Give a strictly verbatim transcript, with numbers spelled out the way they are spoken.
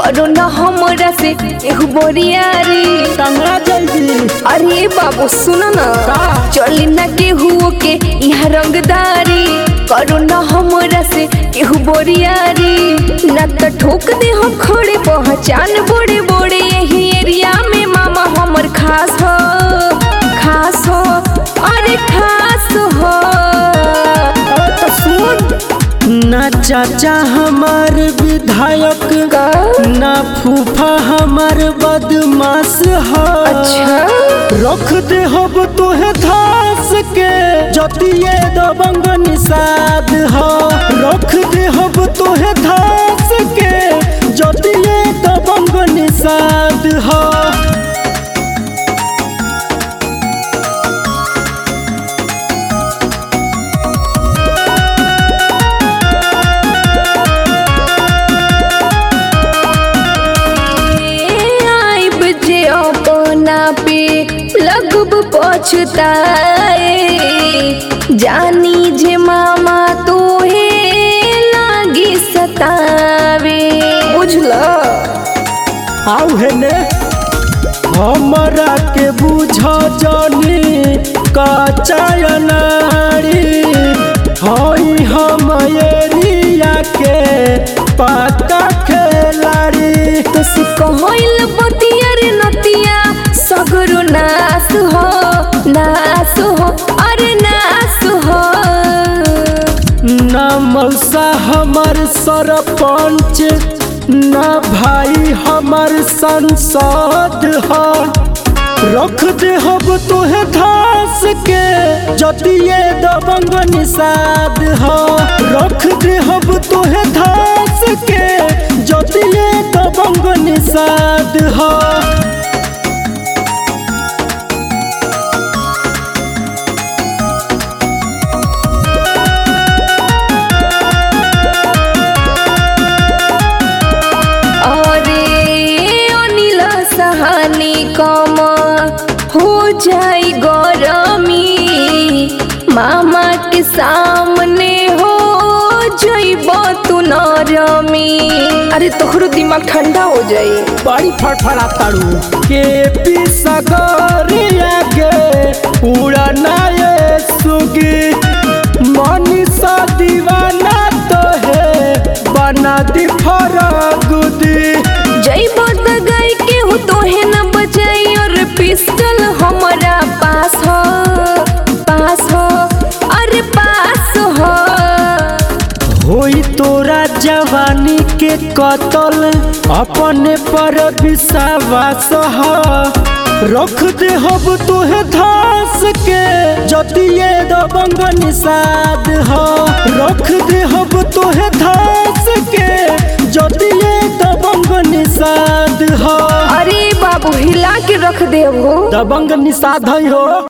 करो न हमरा से एहू बोरियारी। टंगड़ा जल्दी। अरे बाबू सुनो ना, चली ना केहू के यहाँ रंगदारी, करो न हमरा से एहू बोरियारी। न तो ठोक दे हम खड़े, पहचान बोड़े बोड़े यही एरिया में मामा हमर खास हो, खास हो, अरे खास हो। तो सुन, ना चाचा हमार विधायक, ना फूफा हमार बदमाश हो। अच्छा रख दे हब तोहे धास के, जतिये दबंग निषाद हो। रख दे हब तोहे धास के, जतिये दबंग निषाद हो। लगब पछताए, जानी जे मामा तोहे लागी सतावे, बुझला। आउ है ने हमरा के बुझ जानी कच्चा नारी, हई हम एरिया के पक्का खिलाड़ी। तो सिकहइल बतिया रे नतिया, सगरो नास हो, नास हो, अरे नास हो। ना मौसा हमर सरपंच, ना भाई हमर संसद हो। रख दे हब तोहे धास के, जतिये दबंग निषाद हो। रख दे हब तोहे धास के, जतिये दबंग निषाद हो। कम हो जाई गरमी, मामा के सामने हो जाइब तू नरमी। अरे तोहरो दिमाग ठंडा हो जाई। बड़ी फड़फड़ा तारू के पिसगरिया के उड़ना ये सुगी, मनीषा दीवाना तो है बना दी फरगुदी। जाइब त गई के हो तोहे न बचाई, और पिस्टल हमारा पास हो, पास हो, अरे पास हो। होई तोरा जवानी के कतल, अपने पर विश्वास हो। रख दे हब तोहे धास के, जतिये दबंग निषाद हो। रख दे हब तोहे धास के, जतिये दबंग निषाद हो। अरे बाबू हिला के रख दे हो, दबंग निषाद हो।